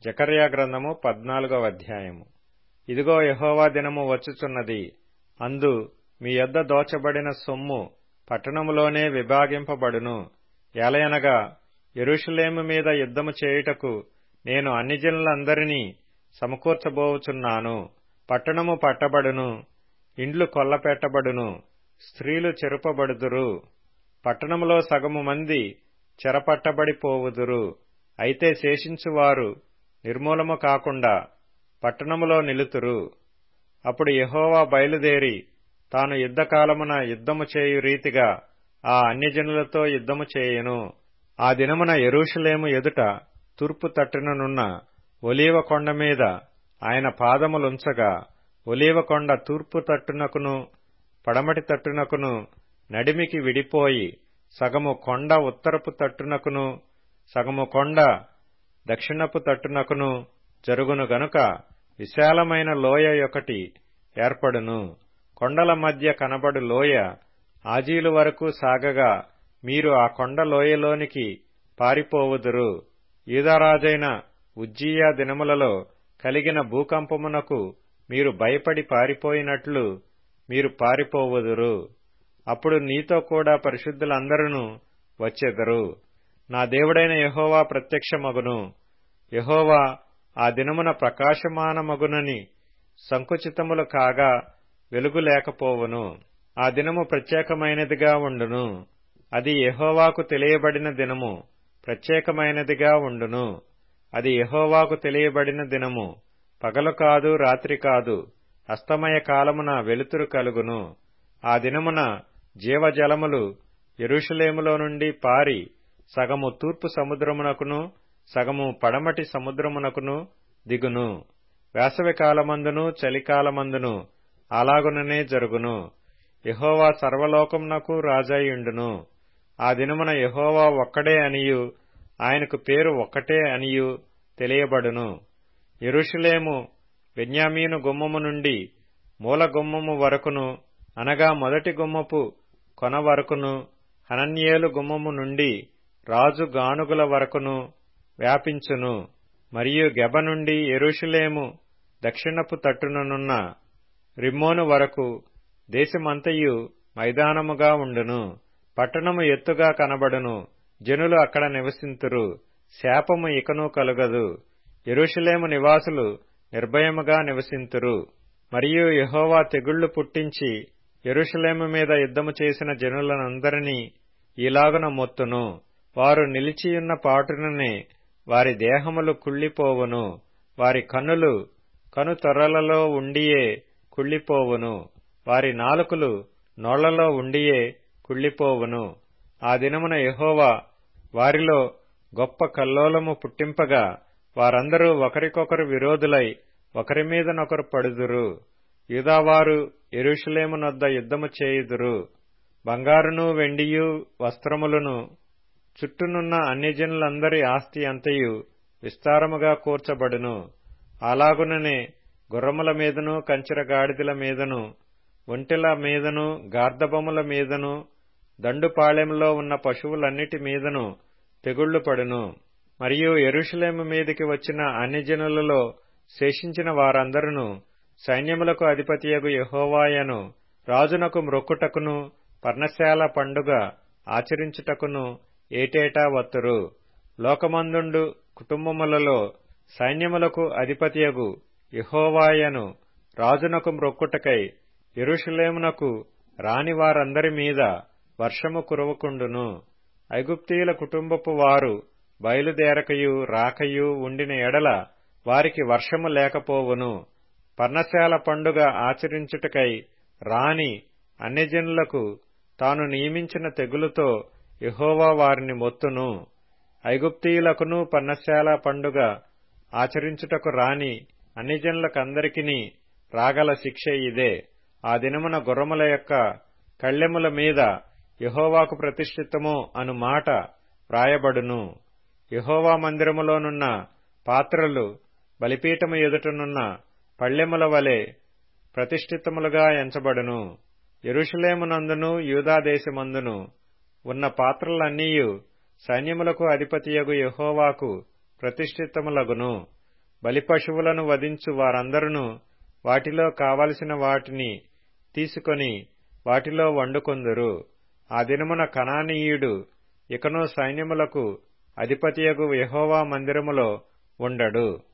జకర్యా గ్రంథము 14వ అధ్యాయము. ఇదిగో యెహోవా దినము వచ్చుచున్నది, అందు మీ యొద్ద దోచబడిన సొమ్ము పట్టణములోనే విభాగింపబడును. ఏలయనగా యెరూషలేము మీద యుద్ధము చేయుటకు నేను అన్ని జనులందరినీ సమకూర్చబోవుచున్నాను. పట్టణము పట్టబడును, ఇండ్లు కొల్లపెట్టబడును, స్త్రీలు చెరుపబడుదురు. పట్టణములో సగము మంది చెరపట్టబడిపోవుదురు. అయితే శేషించువారు నిర్మూలము కాకుండా పట్టణములో నిలుతురు. అప్పుడు యెహోవా బయలుదేరి తాను యుద్ధకాలమున యుద్ధము చేయు రీతిగా ఆ అన్యజనులతో యుద్ధము చేయును. ఆ దినమున యెరూషలేము ఎదుట తూర్పు తట్టుననున్న ఒలీవ కొండ మీద ఆయన పాదములుంచగా, ఒలీవ కొండ తూర్పు తట్టునకును పడమటి తట్టునకును నడిమికి విడిపోయి సగము కొండ ఉత్తరపు తట్టునకును సగము కొండ దక్షిణపు తట్టునకును జరుగును గనుక విశాలమైన లోయ ఒకటి ఏర్పడును. కొండల మధ్య కనబడు లోయ ఆజీలు వరకు సాగగా మీరు ఆ కొండ లోయలోనికి పారిపోవుదురు. యూదారాజైన ఉజ్జియా దినములలో కలిగిన భూకంపమునకు మీరు భయపడి పారిపోయినట్లు మీరు పారిపోవుదురు. అప్పుడు నీతో కూడా పరిశుద్ధులందరూ వచ్చెదరు. నా దేవుడైన యెహోవా ప్రత్యక్షమగును. యెహోవా ఆ దినమున ప్రకాశమానమగునని సంకుచితములు కాగా వెలుగు లేకపోవును. ఆ దినము ప్రత్యేకమైనదిగా ఉండును. అది యెహోవాకు తెలియబడిన దినము ప్రత్యేకమైనదిగా ఉండును. అది యెహోవాకు తెలియబడిన దినము. పగలు కాదు, రాత్రి కాదు, అస్తమయ కాలమున వెలుతురు కలుగును. ఆ దినమున జీవజలములు యెరూషలేములో నుండి పారి సగము తూర్పు సముద్రమునకును సగము పడమటి సముద్రమునకును దిగును. వేసవికాలమందును చలికాలమందును అలాగుననే జరుగును. యెహోవా సర్వలోకమునకు రాజాయుండును. ఆ దినమున యెహోవా ఒక్కడే అనియు ఆయనకు పేరు ఒక్కటే అనియు తెలియబడును. యెరూషలేము బెన్యామీను గుమ్మము నుండి మూల గుమ్మము వరకును, అనగా మొదటి గుమ్మపు కొన వరకును, హనన్యేలు గుమ్మము నుండి రాజు గానుగుల వరకును వ్యాపించును. మరియు గెబ నుండి యెరూషలేము దక్షిణపు తట్టుననున్న రిమ్మోను వరకు దేశమంతయు మైదానముగా ఉండును. పట్టణము ఎత్తుగా కనబడును, జనులు అక్కడ నివసింతురు. శాపము ఇకను కలుగదు. యెరూషలేము నివాసులు నిర్భయముగా నివసింతురు. మరియు యెహోవా తెగుళ్లు పుట్టించి యెరూషలేము మీద యుద్ధము చేసిన జనులనందరినీ ఈలాగున మొత్తును. వారు నిలిచియున్న పాటుననే వారి దేహములు కుళ్లిపోవును. వారి కన్నులు కనుతొరలలో ఉండియే కుళ్లిపోవును. వారి నాలుకలు నోళ్లలో ఉండియే కుళ్లిపోవును. ఆ దినమున యెహోవా వారిలో గొప్ప కల్లోలము పుట్టింపగా వారందరూ ఒకరికొకరు విరోధులై ఒకరి మీదనొకరు పడుదురు. యూదావారు యెరూషలేమునొద్ద యుద్ధము చేయుదురు. బంగారును వెండియు వస్త్రములను చుట్టూనున్న అన్యజనులందరి ఆస్తి అంతయు విస్తారముగా కూర్చబడును. అలాగుననే గుర్రముల మీదను కంచెర గాడిదల మీదను ఒంటెల మీదను గార్ధబముల మీదను దండుపాళెంలో ఉన్న పశువులన్నిటి మీదను తెగుళ్లు పడును. మరియు యెరూషలేము మీదికి వచ్చిన అన్యజనులలో శేషించిన వారందరూ సైన్యములకు అధిపతియగు యెహోవాయను రాజునకు మ్రొక్కుటకును పర్ణశాల పండుగ ఆచరించుటకును ఏటేటా వత్తురు. లోకమందుండు కుటుంబములలో సైన్యములకు అధిపతియగు యెహోవాయను రాజునకు మ్రొక్కుటకై యెరూషలేమునకు రాని వారందరి మీద వర్షము కురవకుండును. ఐగుప్తీయుల కుటుంబపు వారు బయలుదేరకయు రాకయు ఉండిన ఎడల వారికి వర్షము లేకపోవును. పర్ణశాల పండుగ ఆచరించుటకై రాని అన్యజనులకు తాను నియమించిన తెగులుతో యెహోవా వారిని మొత్తును. ఐగుప్తీయులకును పర్ణశాల పండుగ ఆచరించుటకు రాని అన్యజనులకందరికిని రాగల శిక్ష ఇదే. ఆ దినమున గుర్రముల యొక్క కళ్ళెముల మీద యెహోవాకు ప్రతిష్ఠితము అను మాట వ్రాయబడును. యెహోవా మందిరములోనున్న పాత్రలు బలిపీఠము ఎదుటనున్న పళ్ళెముల వలె ప్రతిష్ఠితములుగా ఎంచబడును. యెరూషలేమునందును యూదాదేశమందును ఉన్న పాత్రలన్నీయు సైన్యములకు అధిపతియగు యెహోవాకు ప్రతిష్ఠితములగును. బలిపశువులను వధించు వారందరును వాటిలో కావలసిన వాటిని తీసుకొని వాటిలో వండుకొందురు. ఆ దినమున కనానీయుడు ఇకను సైన్యములకు అధిపతియగు యెహోవా మందిరములో ఉండడు.